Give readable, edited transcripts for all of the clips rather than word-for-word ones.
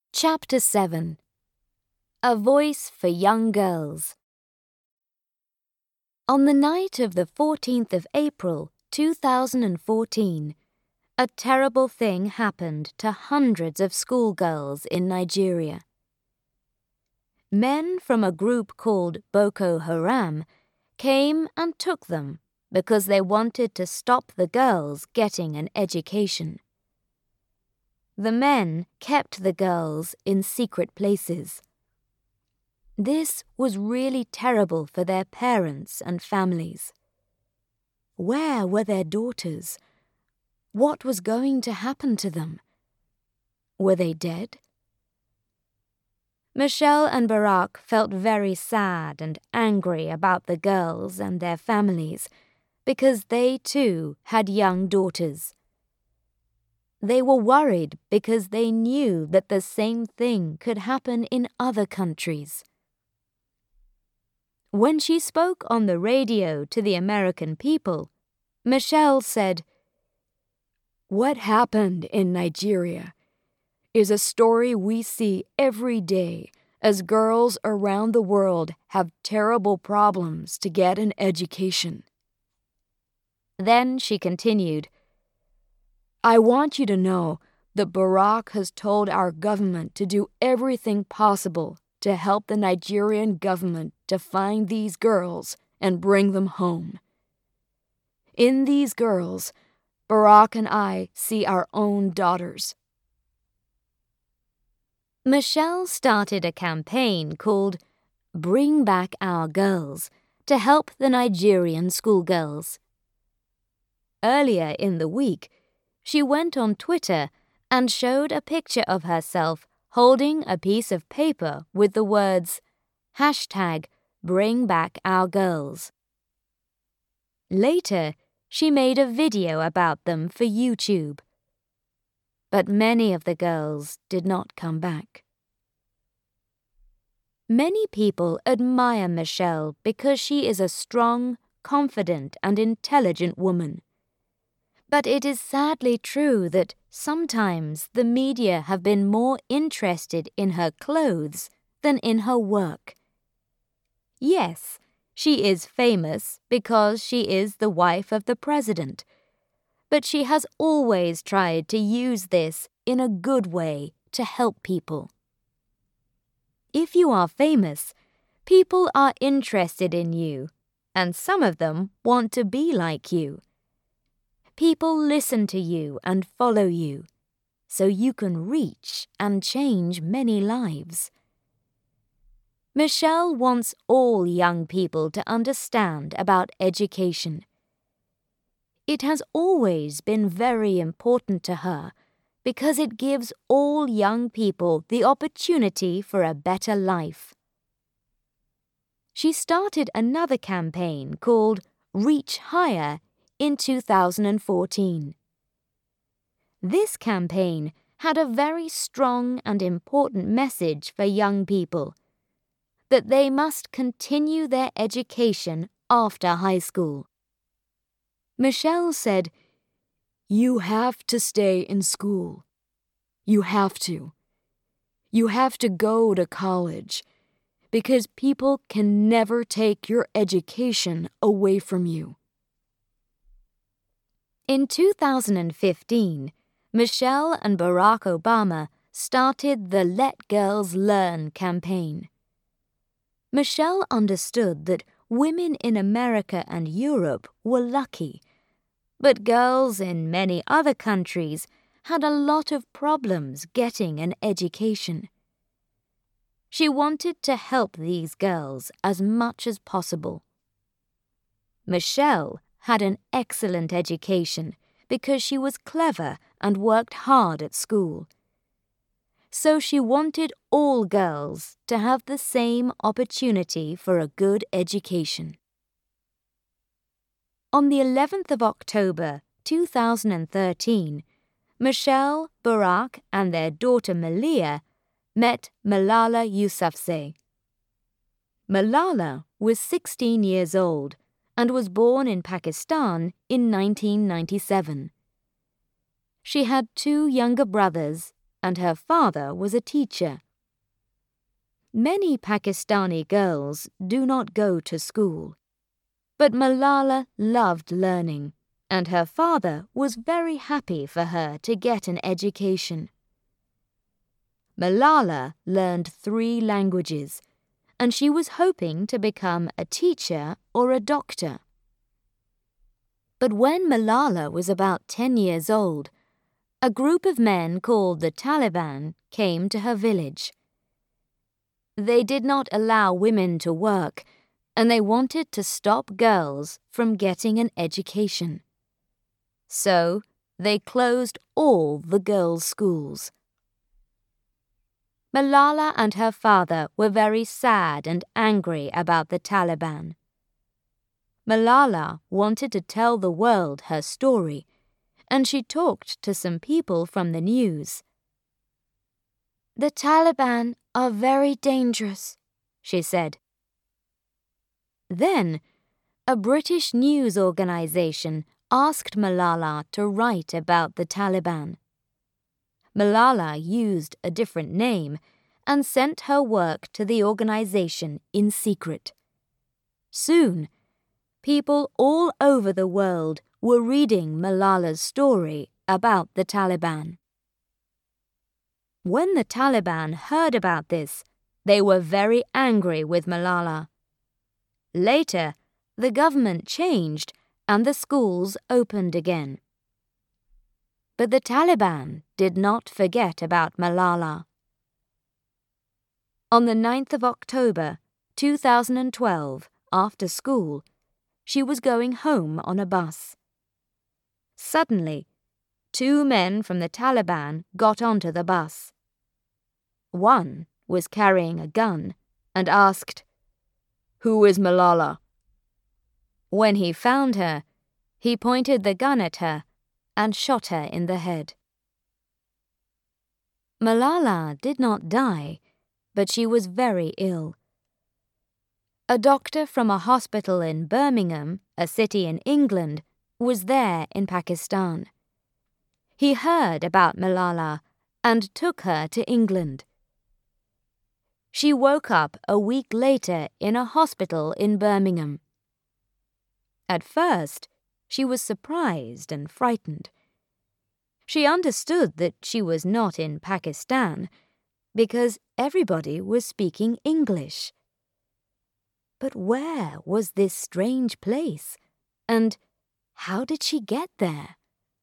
Chapter 7. A Voice for Young Girls. On the night of the 14th of April, 2014, a terrible thing happened to hundreds of schoolgirls in Nigeria. Men from a group called Boko Haram came and took them because they wanted to stop the girls getting an education. The men kept the girls in secret places. This was really terrible for their parents and families. Where were their daughters? What was going to happen to them? Were they dead? Michelle and Barack felt very sad and angry about the girls and their families because they too had young daughters. They were worried because they knew that the same thing could happen in other countries. When she spoke on the radio to the American people, Michelle said, "What happened in Nigeria is a story we see every day as girls around the world have terrible problems to get an education." Then she continued, "I want you to know that Barack has told our government to do everything possible to help the Nigerian government to find these girls and bring them home. In these girls, Barack and I see our own daughters." Michelle started a campaign called Bring Back Our Girls to help the Nigerian schoolgirls. Earlier in the week, she went on Twitter and showed a picture of herself holding a piece of paper with the words #BringBackOurGirls. Later, she made a video about them for YouTube. But many of the girls did not come back. Many people admire Michelle because she is a strong, confident, and intelligent woman. But it is sadly true that sometimes the media have been more interested in her clothes than in her work. Yes, she is famous because she is the wife of the president, but she has always tried to use this in a good way to help people. If you are famous, people are interested in you, and some of them want to be like you. People listen to you and follow you, so you can reach and change many lives. Michelle wants all young people to understand about education. It has always been very important to her because it gives all young people the opportunity for a better life. She started another campaign called Reach Higher in 2014. This campaign had a very strong and important message for young people, that they must continue their education after high school. Michelle said, "You have to stay in school. You have to. You have to go to college, because people can never take your education away from you." In 2015, Michelle and Barack Obama started the Let Girls Learn campaign. Michelle understood that women in America and Europe were lucky, but girls in many other countries had a lot of problems getting an education. She wanted to help these girls as much as possible. Michelle had an excellent education because she was clever and worked hard at school. So she wanted all girls to have the same opportunity for a good education. On the 11th of October, 2013, Michelle, Barack, and their daughter Malia met Malala Yousafzai. Malala was 16 years old and was born in Pakistan in 1997. She had 2 younger brothers and her father was a teacher. Many Pakistani girls do not go to school, but Malala loved learning, and her father was very happy for her to get an education. Malala learned 3 languages, and she was hoping to become a teacher or a doctor. But when Malala was about 10 years old, a group of men called the Taliban came to her village. They did not allow women to work, and they wanted to stop girls from getting an education. So they closed all the girls' schools. Malala and her father were very sad and angry about the Taliban. Malala wanted to tell the world her story, and she talked to some people from the news. "The Taliban are very dangerous," she said. Then, a British news organization asked Malala to write about the Taliban. Malala used a different name and sent her work to the organization in secret. Soon, people all over the world were reading Malala's story about the Taliban. When the Taliban heard about this, they were very angry with Malala. Later, the government changed and the schools opened again. But the Taliban did not forget about Malala. On the 9th of October, 2012, after school, she was going home on a bus. Suddenly, 2 men from the Taliban got onto the bus. One was carrying a gun and asked, "Who is Malala?" When he found her, he pointed the gun at her and shot her in the head. Malala did not die, but she was very ill. A doctor from a hospital in Birmingham, a city in England, was there in Pakistan. He heard about Malala and took her to England. She woke up a week later in a hospital in Birmingham. At first, she was surprised and frightened. She understood that she was not in Pakistan because everybody was speaking English. But where was this strange place, and how did she get there?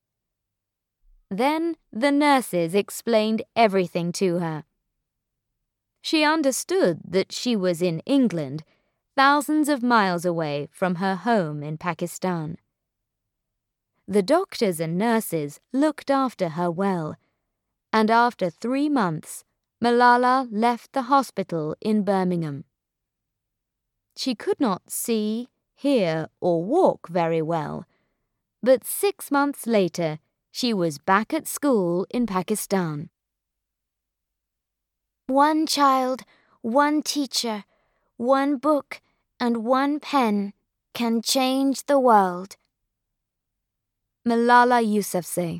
Then the nurses explained everything to her. She understood that she was in England, thousands of miles away from her home in Pakistan. The doctors and nurses looked after her well, and after 3 months, Malala left the hospital in Birmingham. She could not see, hear, or walk very well, but 6 months later, she was back at school in Pakistan. One child, one teacher, one book, and one pen can change the world. Malala Yousafzai.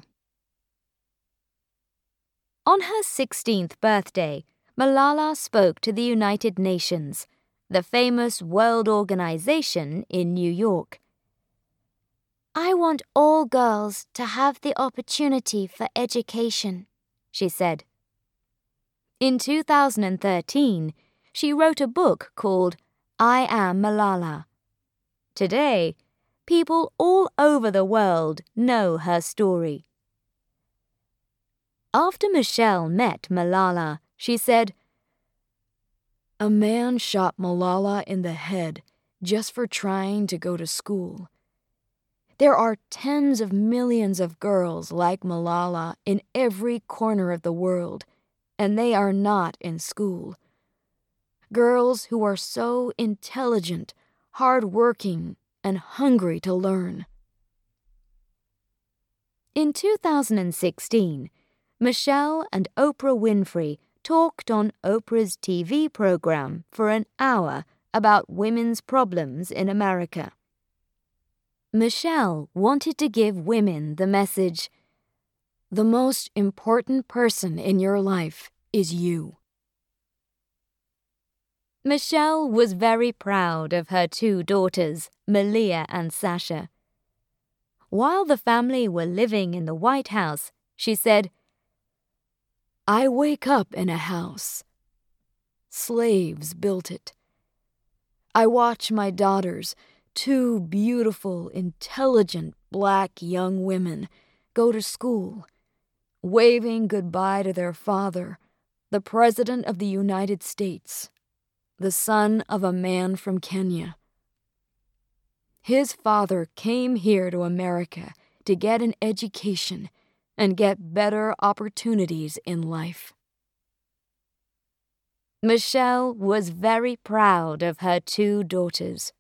On her 16th birthday, Malala spoke to the United Nations, the famous world organization in New York. "I want all girls to have the opportunity for education," she said. In 2013, she wrote a book called I Am Malala. Today, people all over the world know her story. After Michelle met Malala, she said, "A man shot Malala in the head just for trying to go to school. There are tens of millions of girls like Malala in every corner of the world, and they are not in school. Girls who are so intelligent, hard-working, and hungry to learn." In 2016, Michelle and Oprah Winfrey talked on Oprah's TV program for an hour about women's problems in America. Michelle wanted to give women the message, The most important person in your life is you. Michelle was very proud of her two daughters, Malia and Sasha. While the family were living in the White House, she said, "I wake up in a house. Slaves built it. I watch my daughters, two beautiful, intelligent, black young women, go to school, waving goodbye to their father, the President of the United States, the son of a man from Kenya. His father came here to America to get an education and get better opportunities in life." Michelle was very proud of her two daughters.